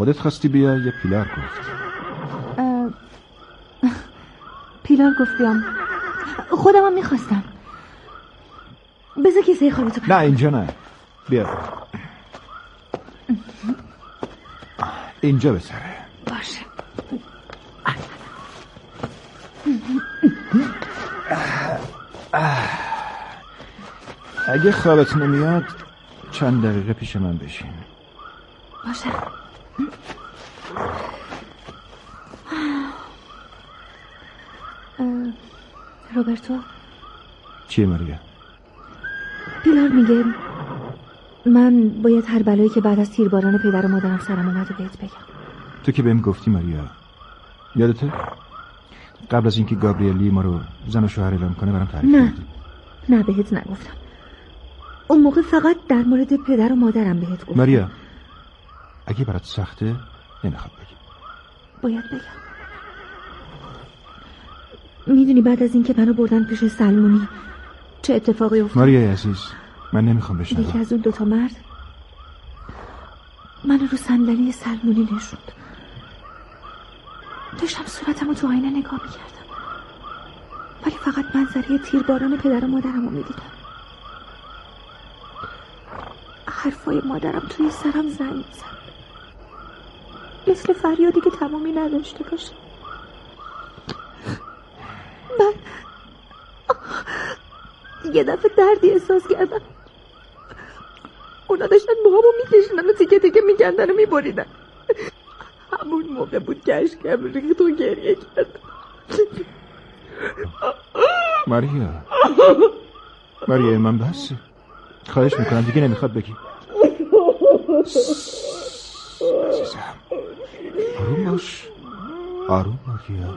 خودت خواستی بیای یا پیلار گفت؟ پیلار گفت بیام. خودم هم میخواستم. بذار کیسه خوابتو نه اینجا نه، بیا اینجا بسره. باشه. اگه خوابت نمیاد چند دقیقه پیش من بشین. باشه. روبرتو. چیه ماریا؟ پیلار میگه من باید هر بلایی که بعد از تیرباران پدر و مادرم سرم اومد و بهت بگم. تو که بهم گفتی ماریا، یادته؟ قبل از اینکه گابریلی ما رو زن و شوهر اعلام کنه برام تعریف کردی. نه بهت نگفتم. اون موقع فقط در مورد پدر و مادرم بهت گفتم. ماریا اگه برات سخته نمیخوام بگی. باید بگم. میدونی بعد از اینکه منو بردن پیش سلمونی چه اتفاقی افتاد؟ ماریا عزیز من نمیخوام بشنوم. یکی از اون دوتا مرد منو رو صندلی سلمونی نشوند. داشتم صورتمو تو آینه نگاه میکردم ولی فقط منظره تیرباران پدر و مادرم رو میدیدم. حرفای مادرم توی سرم زنگ میزد مثل فریادی که تمامی نداشته باشه. من یه دفعه دردی احساس کردم. اونا داشتن موهامو میکشیدن و تیکه تیکه میکندن و میبریدن. همون موقع بود که اشکم ریخت و گریه کردم. ماریا من بس خواهش میکنم دیگه نمیخواد بگی. عزیزم آروم باش. آروم ماریا.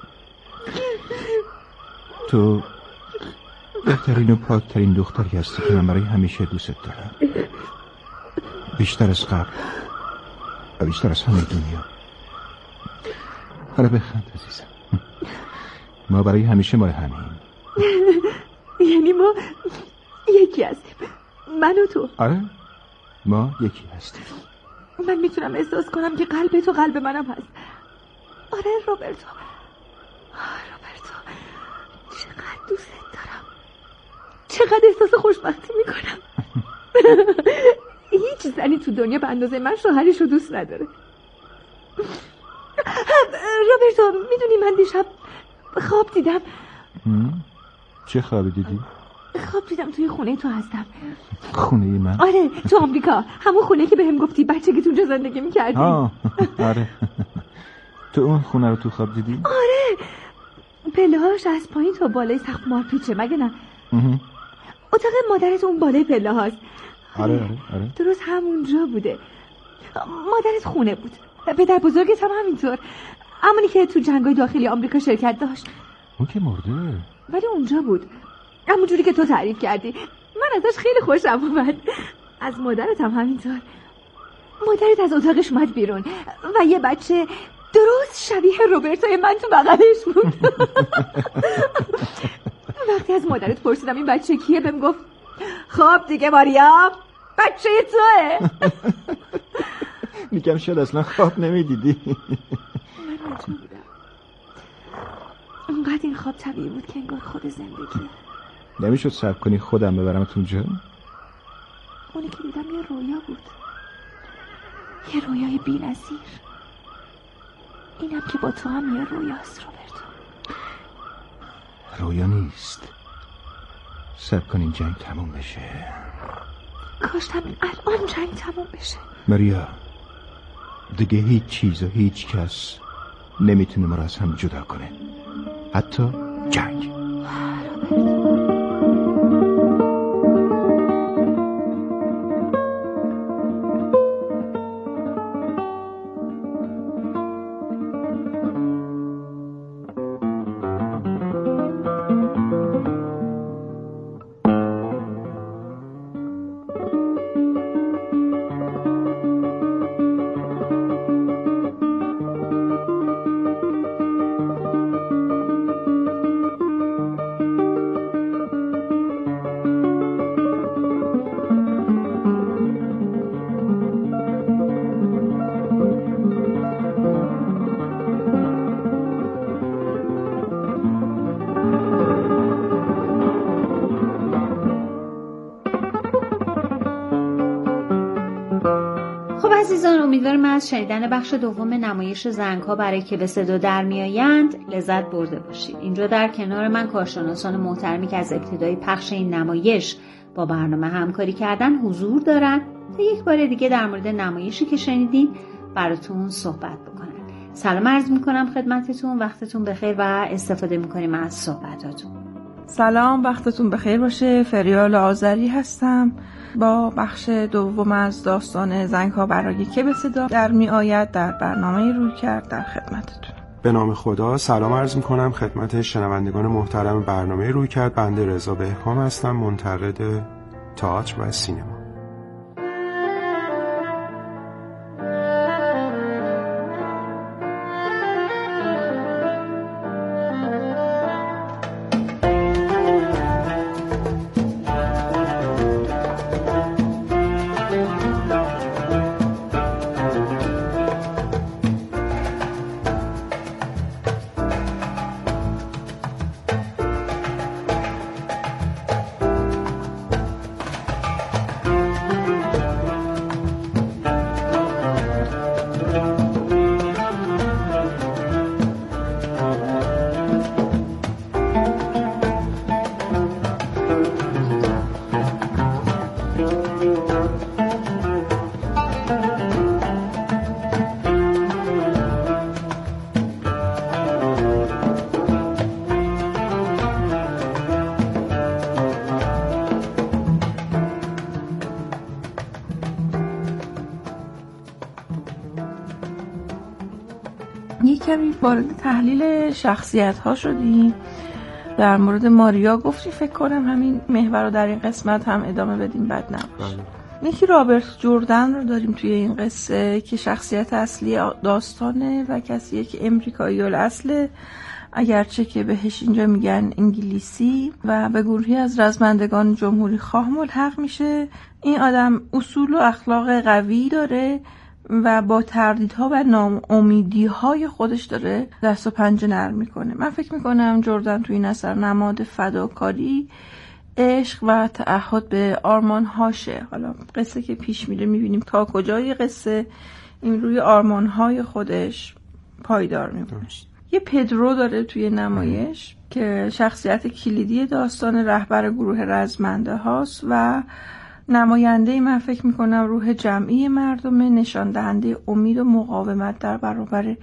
تو بهترین و پاکترین دختری هستی که من برای همیشه دوست دارم. بیشتر از قبل و بیشتر از همه دنیا. حالا بخند عزیزم. ما برای همیشه ما همین. یعنی ما یکی هستیم من و تو. آره ما یکی هستیم. من میتونم احساس کنم که قلب تو قلب منم هست. آره روبرتو چقدر دوست دارم. چقدر احساس خوشبختی میکنم. هیچ زنی تو دنیا به اندازه من شوهرش رو دوست نداره. روبرتو میدونی من دیشب خواب دیدم. چه خوابی دیدی؟ خواب دیدم توی خونه تو هستم. خونه من؟ آره تو آمریکا. همون خونه که بهم گفتی بچگی تو زندگی میکردی. آره تو اون خونه رو تو خواب دیدی؟ آره پله‌هاش از پایین تا بالای سقف مارپیچه مگه نه؟ اتاق مادرت اون بالای پله هاست. آره درست همونجا بوده. مادرت خونه بود. پدر بزرگت هم همینطور. همونی که تو جنگای داخلی آمریکا شرکت داشت. اون که مرده ولی اونجا بود همون جوری که تو تعریف کردی. من ازش خیلی خوشم اومد. از مادرت هم همینطور. مادرت از اتاقش اومد بیرون و یه بچه درست شبیه روبرتوی من تو بغلش بود. وقتی از مادرت پرسیدم این بچه کیه بهم گفت خب دیگه ماریا بچه توه. میگم شاید اصلا خواب نمیدیدی. من مجبور بودم. اونقدر این خواب طبیعی بود که انگار خود زندگی. نمیشد صبر کنی خودم ببرمت اونجا؟ اونی که دیدم یه رویا بود. یه رویای بی‌نظیر. اینم که با تو هم یه رویاست روبرتو. رویا نیست. صبر کن این جنگ تموم بشه. کاش همین الان جنگ تموم بشه. ماریا دیگه هیچ چیز و هیچ کس نمیتونه ما را از هم جدا کنه، حتی جنگ. امیدوارم از شنیدن بخش دوم نمایش زنگ‌ها برای که به صدا در میآیند لذت برده باشید. اینجا در کنار من کارشناسان محترمی که از ابتدای پخش این نمایش با برنامه همکاری کردن حضور دارن تا یک بار دیگه در مورد نمایشی که شنیدین براتون صحبت بکنن. سلام عرض میکنم خدمتتون، وقتتون بخیر و استفاده میکنیم از صحبتاتون. سلام، وقتتون بخیر باشه. فریال آذری هستم با بخش دوم از داستان زنگ‌ها برای که به صدا در می آید در برنامه رویکرد در خدمتتون. به نام خدا سلام عرض میکنم خدمت شنوندگان محترم برنامه رویکرد. بنده رضا بهکام هستم، منتقد تئاتر و سینما. کمی وارد تحلیل شخصیت ها شدیم. در مورد ماریا گفتی، فکر کنم همین محور رو در این قسمت هم ادامه بدیم، بد نباشه. یکی رابرت جردن رو داریم توی این قصه که شخصیت اصلی داستانه و کسیه که امریکایی الاصله، اگرچه که بهش اینجا میگن انگلیسی، و به گروهی از رزمندگان جمهوری خواه ملحق میشه. این آدم اصول و اخلاق قوی داره و با تردیدها و ناامیدی‌های خودش داره دست و پنجه نرم میکنه. من فکر میکنم جردن توی این اثر نماد فداکاری، عشق و تعهد به آرمان‌هاشه. حالا قصه که پیش میره میبینیم تا کجای قصه این روی آرمان‌های خودش پایدار میمونه. یه پدرو داره توی نمایش که شخصیت کلیدی داستان، رهبر گروه رزمنده هاست و نماینده من فکر میکنم روح جمعی مردمه، نشان دهنده امید و مقاومت در برابر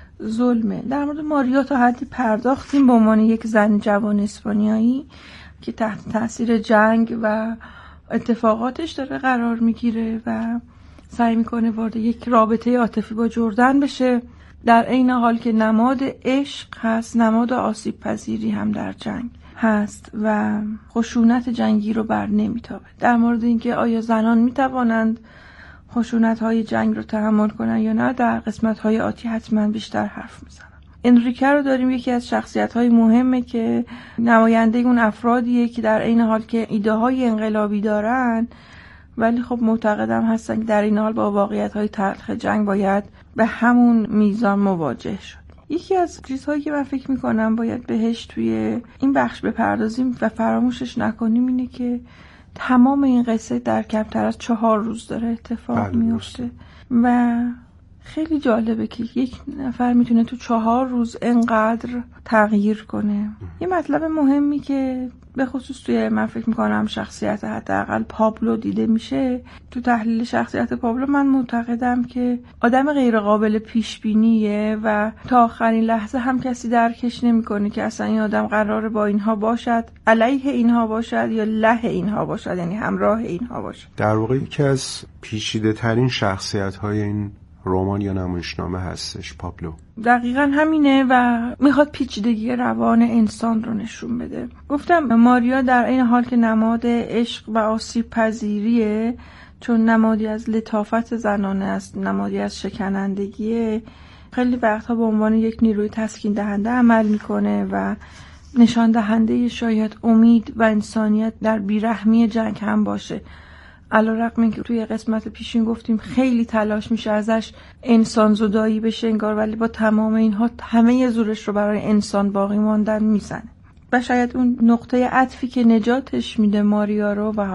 ظلمه. در مورد ماریا تا حدی پرداختیم به عنوان یک زن جوان اسپانیایی که تحت تاثیر جنگ و اتفاقاتش داره قرار میگیره و سعی میکنه وارد یک رابطه عاطفی با جردن بشه، در عین حال که نماد عشق هست، نماد آسیب پذیری هم در جنگ هست و خشونت جنگی رو بر نمیتابه. در مورد اینکه آیا زنان میتوانند خشونت‌های جنگ رو تحمل کنن یا نه، در قسمت‌های آتی حتما بیشتر حرف میزنم. انریکه رو داریم، یکی از شخصیت‌های مهمه که نماینده اون افرادیه که در عین حال که ایده‌های انقلابی دارن ولی خب معتقدم هستن که در این حال با واقعیت‌های تلخ جنگ باید به همون میزان مواجه شد. یکی از چیزهایی که من فکر میکنم باید بهش توی این بخش بپردازیم و فراموشش نکنیم اینه که تمام این قصه در کمتر از 4 روز داره اتفاق میفته و خیلی جالبه که یک نفر میتونه تو 4 روز انقدر تغییر کنه. یه مطلب مهمی که به خصوص توی من فکر میکنم شخصیت حداقل پابلو دیده میشه تو تحلیل شخصیت پابلو، من معتقدم که آدم غیر قابل پیش بینیه و تا آخرین لحظه هم کسی درکش نمیکنه که اصلا این آدم قراره با اینها باشد، علیه اینها باشد یا له اینها باشد، یعنی همراه اینها باشد. در واقع یکی از پیچیده ترین شخصیت های این رمان یا نمایشنامه هستش پابلو. دقیقاً همینه و میخواد پیچیدگی روان انسان رو نشون بده. گفتم ماریا در این حال که نماد عشق و آسیب پذیریه، چون نمادی از لطافت زنانه است، نمادی از شکنندگیه، خیلی وقتها به عنوان یک نیروی تسکین دهنده عمل میکنه و نشان دهنده شاید امید و انسانیت در بیرحمی جنگ هم باشه. علی‌رغم اینکه توی قسمت پیشین گفتیم خیلی تلاش میشه ازش انسان زدایی بشه انگار، ولی با تمام اینها همه زورش رو برای انسان باقی ماندن میزنه و شاید اون نقطه عطفی که نجاتش میده ماریا رو و حالا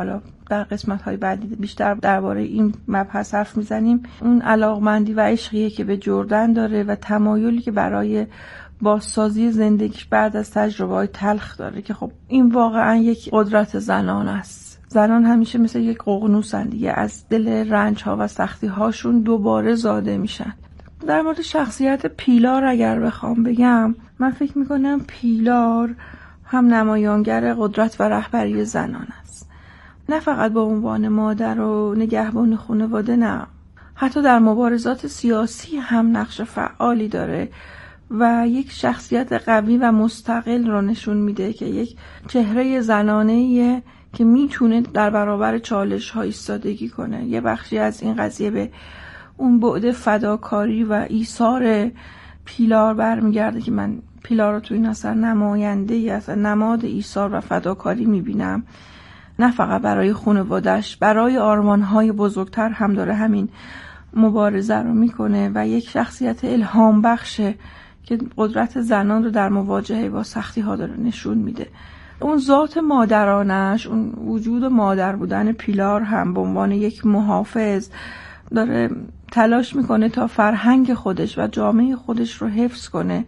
در قسمت‌های بعدی بیشتر درباره این مبحث حرف میزنیم، اون علاقمندی و عشقیه که به جردن داره و تمایلی که برای بازسازی زندگیش بعد از تجربه‌های تلخ داره که خب این واقعا یک قدرت زنان است. زنان همیشه مثل یک ققنوسن دیگه، از دل رنج‌ها و سختی‌هاشون دوباره زاده میشن. در مورد شخصیت پیلار اگر بخوام بگم، من فکر میکنم پیلار هم نمایانگر قدرت و رهبری زنان است، نه فقط به عنوان مادر و نگهبان خانواده، نه، حتی در مبارزات سیاسی هم نقش فعالی داره و یک شخصیت قوی و مستقل رو نشون میده که یک چهره زنانه‌ایه که میتونه در برابر چالش ها ایستادگی کنه. یه بخشی از این قضیه به اون بعد فداکاری و ایثار پیلار برمیگرده که من پیلار رو تو این اثر نماینده ای از نماد ایثار و فداکاری میبینم، نه فقط برای خانواده‌اش، برای آرمان‌های بزرگتر هم داره همین مبارزه رو میکنه و یک شخصیت الهام بخشه که قدرت زنان رو در مواجهه با سختی ها داره نشون میده. اون ذات مادرانش، اون وجود مادر بودن پیلار هم به عنوان یک محافظ داره تلاش میکنه تا فرهنگ خودش و جامعه خودش رو حفظ کنه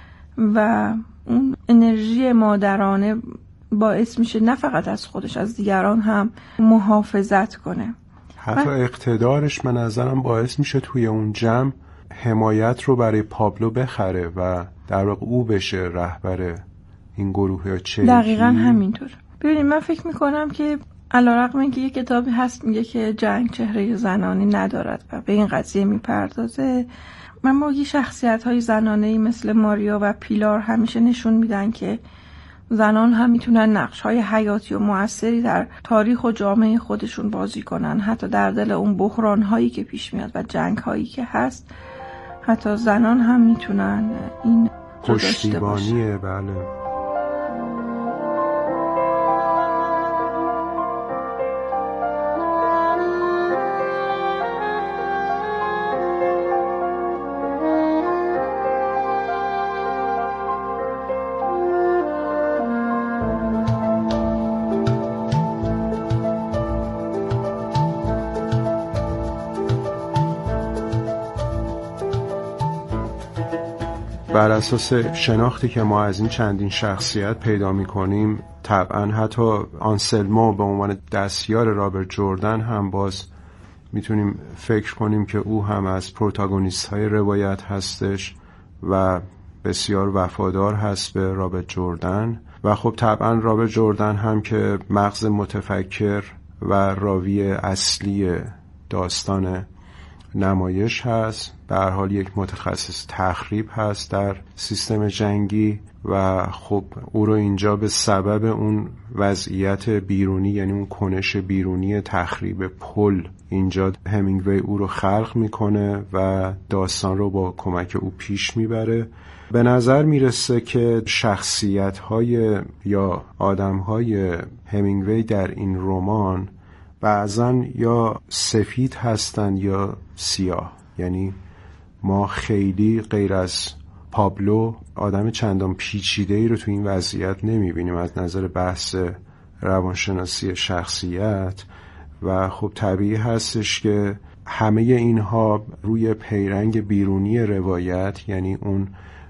و اون انرژی مادرانه باعث میشه نه فقط از خودش، از دیگران هم محافظت کنه. حتی اقتدارش به نظرم باعث میشه توی اون جمع حمایت رو برای پابلو بخره و در واقع او بشه رهبر این گروه یا چریکی. دقیقاً همینطور. ببینید من فکر میکنم که علیرغم اینکه یک کتابی هست میگه که جنگ چهره زنانی ندارد و به این قضیه میپردازه، اما یه شخصیت‌های زنانه‌ای مثل ماریا و پیلار همیشه نشون میدن که زنان هم میتونن نقش‌های حیاتی و مؤثری در تاریخ و جامعه خودشون بازی کنن، حتی در دل اون بحران‌هایی که پیش میاد و جنگ‌هایی که هست، حتی زنان هم میتونن این پشتیبانیه. بله. بر اساس شناختی که ما از این چندین شخصیت پیدا می‌کنیم، طبعا حتی آنسلمو به عنوان دستیار رابرت جردن هم باز میتونیم فکر کنیم که او هم از پروتاگونیست‌های روایت هستش و بسیار وفادار هست به رابرت جردن. و خب طبعا رابرت جردن هم که مغز متفکر و راوی اصلی داستان نمایش هست، به هر حال یک متخصص تخریب هست در سیستم جنگی و خب او رو اینجا به سبب اون وضعیت بیرونی، یعنی اون کنش بیرونی تخریب پل، اینجا همینگوی او رو خلق میکنه و داستان رو با کمک او پیش میبره. به نظر میرسه که شخصیت‌های یا آدم‌های همینگوی در این رمان بعضن یا سفید هستن یا سیاه، یعنی ما خیلی غیر از پابلو آدم چندان پیچیده‌ای رو تو این وضعیت نمیبینیم از نظر بحث روانشناسی شخصیت و خب طبیعی هستش که همه اینها روی پیرنگ بیرونی روایت، یعنی اون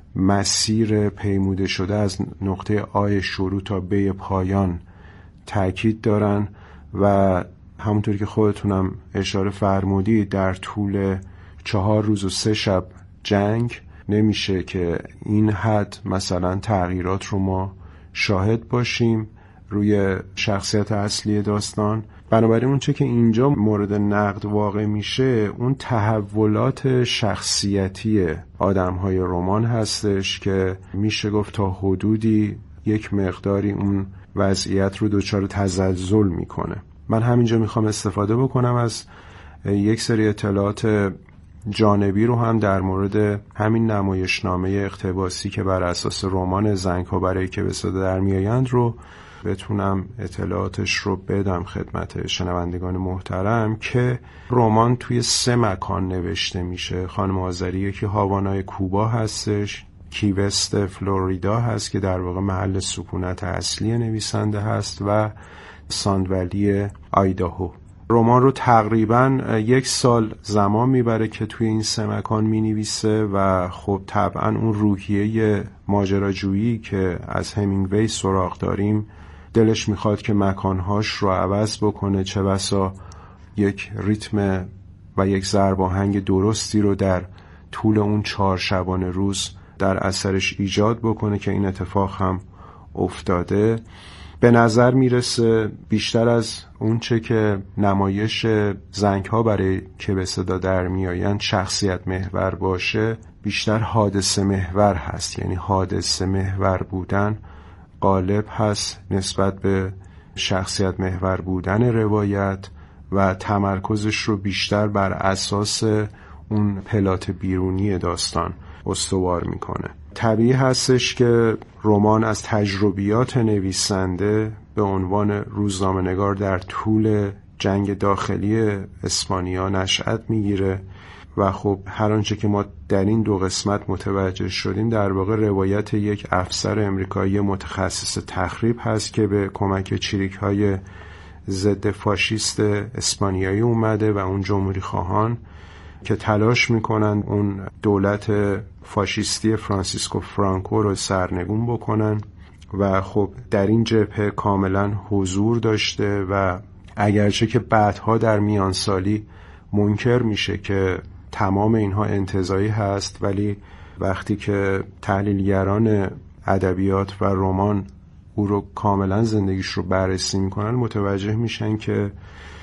مسیر پیموده شده از نقطه آی شروع تا به پایان تاکید دارن و همونطور که خودتونم اشاره فرمودید در طول 4 روز و 3 شب جنگ نمیشه که این حد مثلا تغییرات رو ما شاهد باشیم روی شخصیت اصلی داستان. بنابراین اون چه که اینجا مورد نقد واقع میشه اون تحولات شخصیتی آدم‌های رمان هستش که میشه گفت تا حدودی یک مقداری اون وضعیت رو دچار تزلزل میکنه. من همینجا میخوام استفاده بکنم از یک سری اطلاعات جانبی رو هم در مورد همین نمایشنامه اقتباسی که بر اساس رمان زنگ‌ها برای که به صدا در میآیند رو بتونم اطلاعاتش رو بدم خدمت شنوندگان محترم که رمان توی 3 مکان نوشته میشه. خانم آذری یکی هاوانای کوبا هستش، کی وست فلوریدا هست که در واقع محل سکونت اصلی نویسنده هست و ساندولی آیداهو. رمان رو تقریباً 1 سال زمان میبره که توی این 3 مکان مینویسه و خب طبعاً اون روحیه ماجراجویی که از همینگوی سراغ داریم دلش میخواد که مکانهاش رو عوض بکنه، چه بسا یک ریتم و یک ضرب آهنگ درستی رو در طول اون 4 شبانه روز در اثرش ایجاد بکنه که این اتفاق هم افتاده. به نظر میرسه بیشتر از اون چه که نمایش زنگ‌ها برای که به صدا در میآیند شخصیت محور باشه، بیشتر حادثه محور هست. یعنی حادثه محور بودن غالب هست نسبت به شخصیت محور بودن روایت و تمرکزش رو بیشتر بر اساس اون پلات بیرونی داستان استوار میکنه. طبیعی هستش که رمان از تجربیات نویسنده به عنوان روزنامه‌نگار در طول جنگ داخلی اسپانیا نشأت میگیره و خب هر آنچه که ما در این 2 قسمت متوجه شدیم در واقع روایت یک افسر امریکایی متخصص تخریب هست که به کمک چریک‌های ضد فاشیست اسپانیایی اومده و اون جمهوری خواهان که تلاش میکنن اون دولت فاشیستی فرانسیسکو فرانکو رو سرنگون بکنن و خب در این جبهه کاملا حضور داشته و اگرچه که بعدها در میانسالی منکر میشه که تمام اینها انتزاعی هست، ولی وقتی که تحلیلگران ادبیات و رمان او رو کاملا زندگیش رو بررسی میکنن متوجه میشن که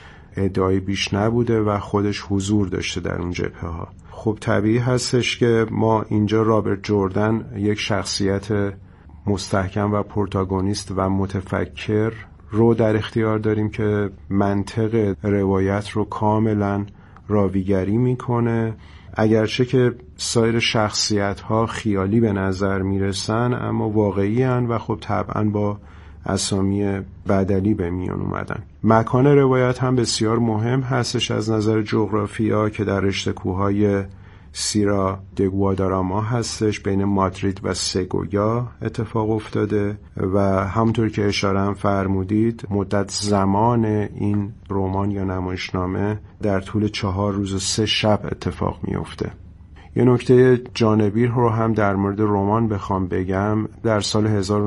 ادعای بیش نبوده و خودش حضور داشته در اون جبهه ها. خب طبیعی هستش که ما اینجا رابرت جردن یک شخصیت مستحکم و پروتاگونیست و متفکر رو در اختیار داریم که منطق روایت رو کاملا راویگری میکنه. اگرچه که سایر شخصیت ها خیالی به نظر میرسن اما واقعی هن و خب طبعا با اسامی بدلی به میان اومدن. مکان روایت هم بسیار مهم هستش از نظر جغرافیا که در رشته کوههای سیرا د گواداراما هستش، بین مادرید و سگویا اتفاق افتاده و همونطور که اشاره هم فرمودید مدت زمان این رمان یا نمایشنامه در طول 4 روز و 3 شب اتفاق میفته. یه نکته جانبی رو هم در مورد رمان بخوام بگم، در سال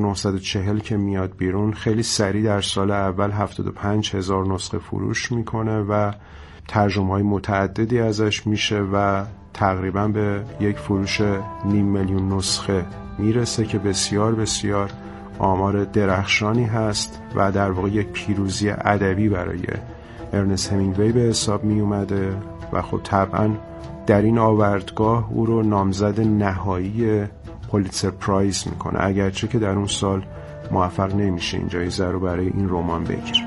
1940 که میاد بیرون خیلی سریع در سال اول 75,000 نسخه فروش میکنه و ترجمه‌های متعددی ازش میشه و تقریبا به یک فروش 500,000 نسخه میرسه که بسیار بسیار آمار درخشانی هست و در واقع یک پیروزی ادبی برای ارنست همینگوی به حساب می اومده و خب طبعا در این آوردگاه او رو نامزد نهایی پولیتزر پرایز میکنه، اگرچه که در اون سال موفق نمیشه این جایزه رو برای این رمان بگیره.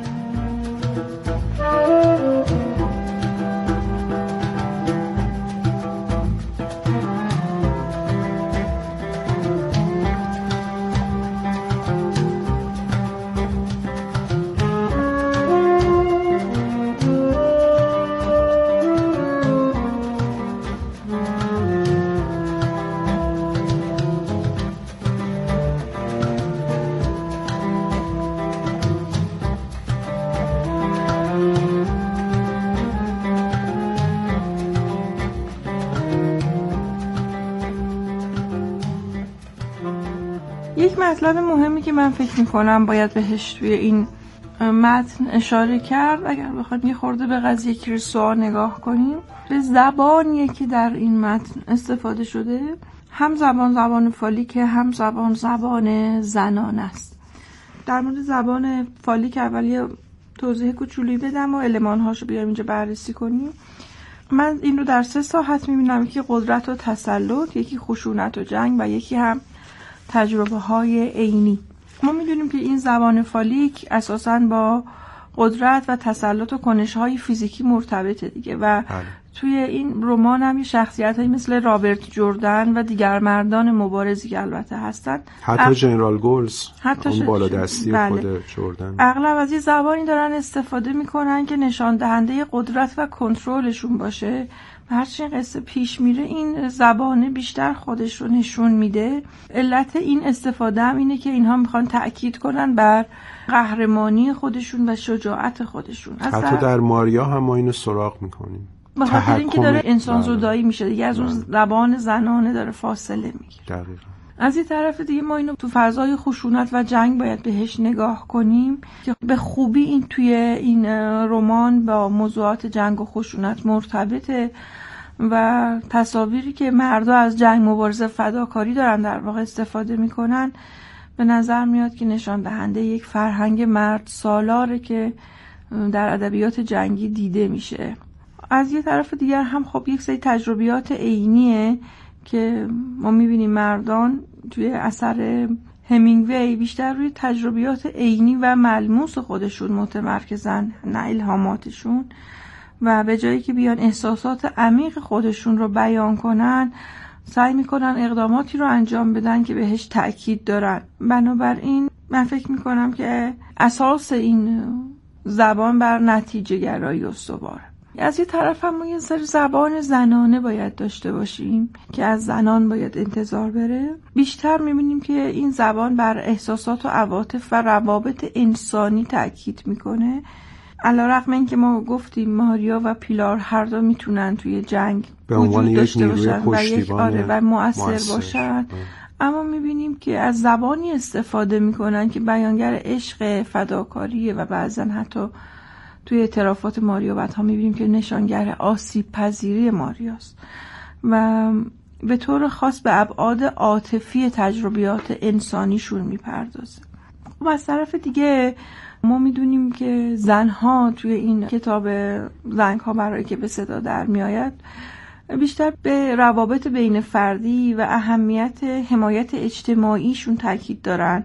یک مطلب مهمی که من فکر میکنم باید بهش توی این متن اشاره کرد، اگر بخوایم یه خورده به قضیه کریسوا نگاه کنیم، به زبانیه که در این متن استفاده شده هم زبان فالیکه، هم زبان زنان است. در مورد زبان فالیک اول یه توضیح کوچولی بدم و المان‌هاشو بیایم اینجا بررسی کنیم. من این رو در 3 ساحت میبینم، یکی قدرت و تسلط، یکی خشونت و جنگ و یکی هم تجربه های عینی. ما میدونیم که این زبان فالیک اساساً با قدرت و تسلط و کنش‌های فیزیکی مرتبطه دیگه و توی این رمان هم شخصیت هایی مثل رابرت جردن و دیگر مردان مبارزی که البته هستن، حتی جنرال گولز، اون بالادستی خود جردن، اغلب از یه زبانی دارن استفاده میکنن که نشان دهنده قدرت و کنترلشون باشه هرچی قصه پیش میره این زبانه بیشتر خودش رو نشون میده. علت این استفاده هم اینه که اینها میخوان تأکید کنن بر قهرمانی خودشون و شجاعت خودشون. حتی در ماریا هم ما اینو سراغ میکنیم، به خاطر اینکه داره انسان زدایی میشه دیگه، از اون زبان زنانه داره فاصله میگیره. دقیقاً. از این طرف دیگه ما اینو تو فضای خشونت و جنگ باید بهش نگاه کنیم که به خوبی این توی این رمان با موضوعات جنگ و خشونت مرتبطه و تصاویری که مردا از جنگ، مبارزه، فداکاری دارن در واقع استفاده میکنن به نظر میاد که نشان دهنده یک فرهنگ مرد سالاره که در ادبیات جنگی دیده میشه. از یه طرف دیگر هم خب یک سری تجربیات عینیه که ما میبینیم مردان توی اثر همینگوی بیشتر روی تجربیات عینی و ملموس خودشون متمرکزن، نه الهاماتشون، و به جایی که بیان احساسات عمیق خودشون رو بیان کنن سعی میکنن اقداماتی رو انجام بدن که بهش تأکید دارن. بنابراین من فکر میکنم که اساس این زبان بر نتیجه گرایی استواره. از یه طرف هم ما یه سری زبان زنانه باید داشته باشیم که از زنان باید انتظار بره. بیشتر میبینیم که این زبان بر احساسات و عواطف و روابط انسانی تأکید میکنه. علیرغم اینکه ما گفتیم ماریا و پیلار هر دو میتونن توی جنگ به عنوان وجود داشته باشن و یک و مؤثر باشن، اما میبینیم که از زبانی استفاده میکنن که بیانگر عشق، فداکاریه و بعضا حتی توی اعترافات ماریا بعدها میبینیم که نشانگر آسیب پذیری ماریاست و به طور خاص به ابعاد عاطفی تجربیات انسانیشون میپردازه. و از طرف دیگه ما میدونیم که زنها توی این کتاب زنگ‌ها برای که به صدا در میآید بیشتر به روابط بین فردی و اهمیت حمایت اجتماعیشون تاکید دارن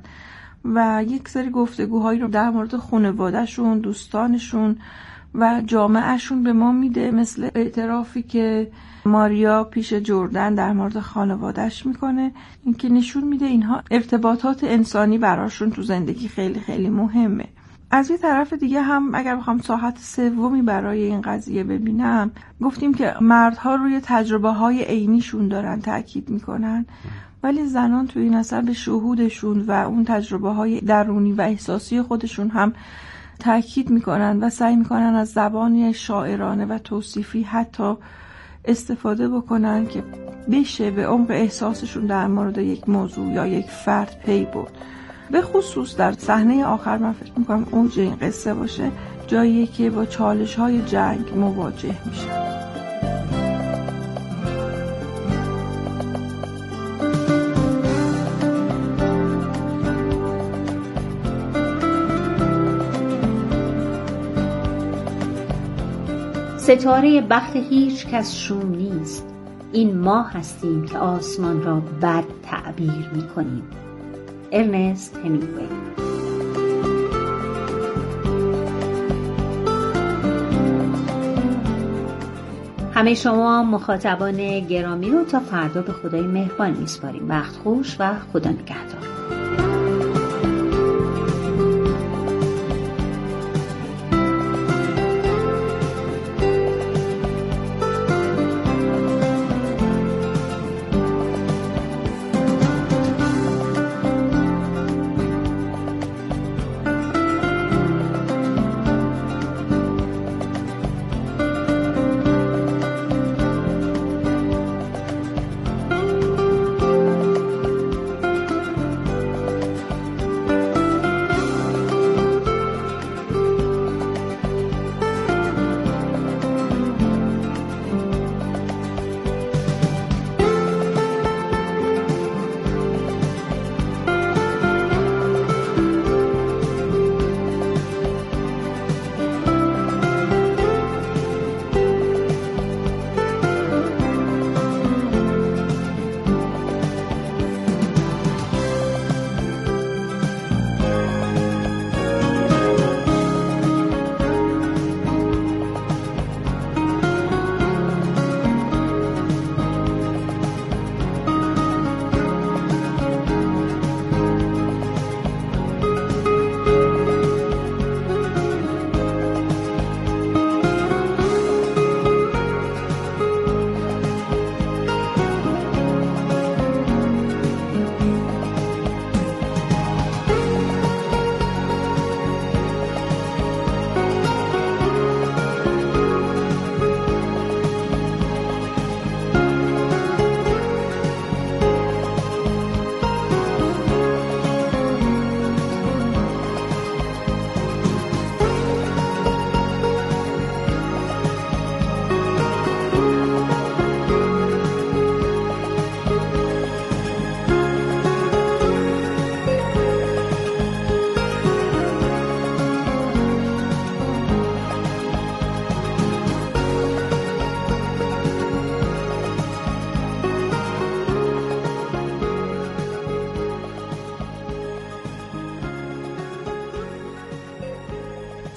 و یک سری گفتگوهایی رو در مورد خانواده‌شون، دوستانشون و جامعهشون به ما میده، مثل اعترافی که ماریا پیش جردن در مورد خانواده‌اش میکنه، این که نشون میده اینها ارتباطات انسانی براشون تو زندگی خیلی خیلی مهمه. از یه طرف دیگه هم اگر بخوام ساحت سومی برای این قضیه ببینم، گفتیم که مردها روی تجربه‌های عینیشون دارن تاکید میکنن، ولی زنان توی این اثر به شهودشون و اون تجربه‌های درونی و احساسی خودشون هم تاکید میکنن و سعی میکنن از زبانی شاعرانه و توصیفی حتی استفاده بکنن که بشه به عمق احساسشون در مورد یک موضوع یا یک فرد پی برد. به خصوص در صحنه آخر من فکر میکنم اوج این قصه باشه، جایی که با چالش‌های جنگ مواجه میشن. ستاره بخت هیچ کس شوم نیست، این ما هستیم که آسمان را بد تعبیر می کنیم. ارنست همینگوی. همه شما مخاطبان گرامی رو تا فردا به خدای مهربان میسپاریم. وقت خوش و خدا نگهدار.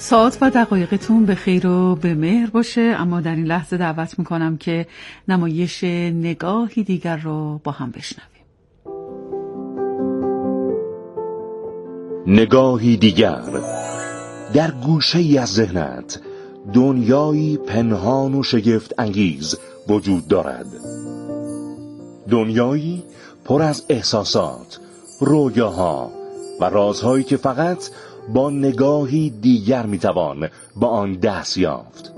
ساعت و دقایقتون به خیر و به مهر باشه. اما در این لحظه دعوت میکنم که نمایش نگاهی دیگر رو با هم بشنویم. نگاهی دیگر. در گوشه‌ای از ذهنت دنیایی پنهان و شگفت انگیز وجود دارد. دنیایی پر از احساسات، رویاها و رازهایی که فقط با نگاهی دیگر میتوان با آن دست یافت.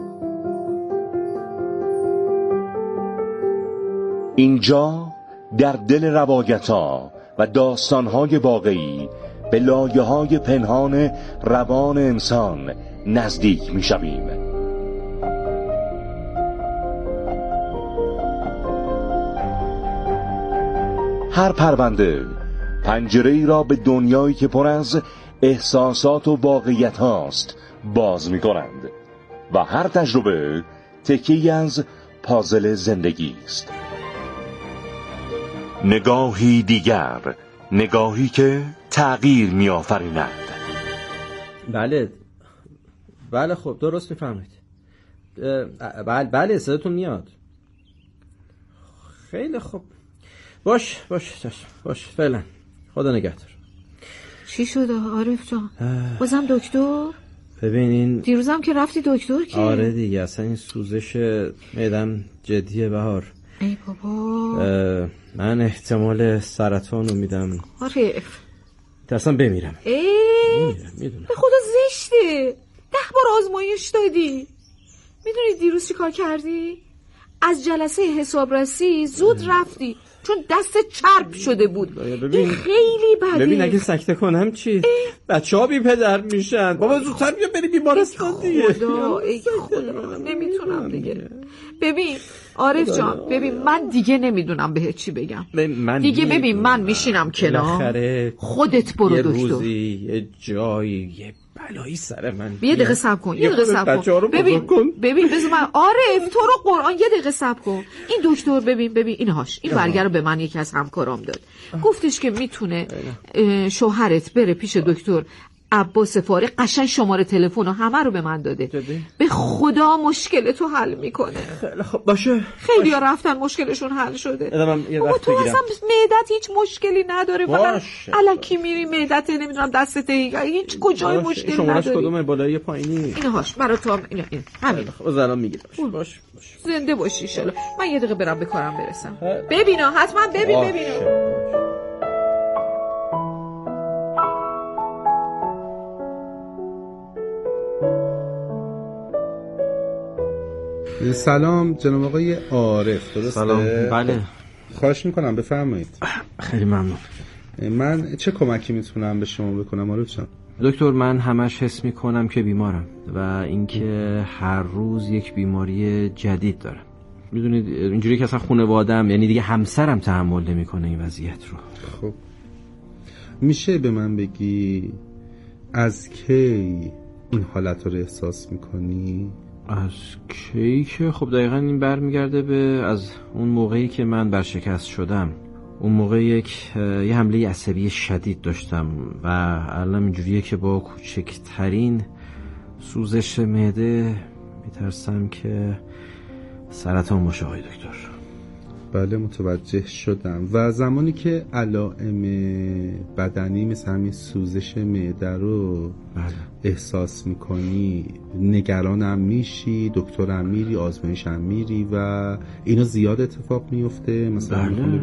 اینجا در دل روایت‌ها و داستان‌های واقعی به لایه‌های پنهان روان انسان نزدیک می‌شویم. هر پرونده پنجره‌ای را به دنیایی که پر از احساسات و واقعیت هاست باز می کنند و هر تجربه تکی از پازل زندگی است. نگاهی دیگر، نگاهی که تغییر می آفریند. بله خب درست می فهمید. بله صداتون میاد. خیلی خوب. باش فعلا. خدا نگهدار. چی شده عارف جان؟ بازم دکتر؟ ببینین دیروزم که رفتی دکتر که؟ آره دیگه اصلا این سوزش معدم جدیه بهار. ای بابا من احتمال سرطان رو میدم. عارف ترسم بمیرم. میدونم. به خدا زشته 10 بار آزمایش دادی. میدونی دیروز چی کار کردی؟ از جلسه حسابرسی زود رفتی چون دست چرب شده بود. این خیلی بده. ببین اگه سکته کنم چی؟ بچه‌ها بی پدر میشن. بابا زودتر بیا بریم بیمارستان دیگه. ای خدا نمیتونم دیگه. ببین عارف جان ببین من دیگه نمیدونم بهت چی بگم. دیگه ببین من میشینم کنار. خودت برو دکتر. یه روزی یه جایی یه بلایی سر من. یه دقیقه صبر کن. ببین بذار من عارف تو رو قرآن یه دقیقه صبر کن. این دکتر ببین اینهاش این برگه رو به من یکی از همکارام داد. گفتش که میتونه شوهرت بره پیش دکتر عباس فارغ. قشنگ شماره تلفن و همه رو به من داده. به خدا مشکل تو حل میکنه. خیلی خب باشه. خیلی ها رفتن مشکلشون حل شده. بابا تو اصلا معدت هیچ مشکلی نداره. فقط الکی میری معدت نمیدونم دستت هیچ کجای مشکلی نداره. شماره‌اش کدومه بالایی پایینی؟ اینهاش برای تو این همین. خب الان میگیرم. باش زنده باشی ان شاء الله. من یه دقیقه برم به کارم برسم. ببینا حتما ببینا. سلام جناب آقای عارف درسته؟ سلام. بله خواهش میکنم بفرمایید. خیلی ممنون. من چه کمکی میتونم به شما بکنم عارف جان؟ دکتر من همش حس میکنم که بیمارم و اینکه هر روز یک بیماری جدید دارم. میدونید اینجوری که اصلا خانواده‌ام یعنی دیگه همسرم تحمل نمیکنه این وضعیت رو. خب میشه به من بگی از کی این حالت رو احساس میکنی؟ از کی که خب دقیقا این برمیگرده به از اون موقعی که من برشکست شدم. اون موقع یه حمله عصبی شدید داشتم و الان اینجوریه که با کوچکترین سوزش معده میترسم که سرطان باشه آقای دکتر. بله متوجه شدم. و زمانی که علائم بدنی مثل همین سوزش معده رو احساس میکنی نگرانم میشی؟ دکترم میری؟ آزمایشم میری؟ و اینا زیاد اتفاق میفته؟ مثلا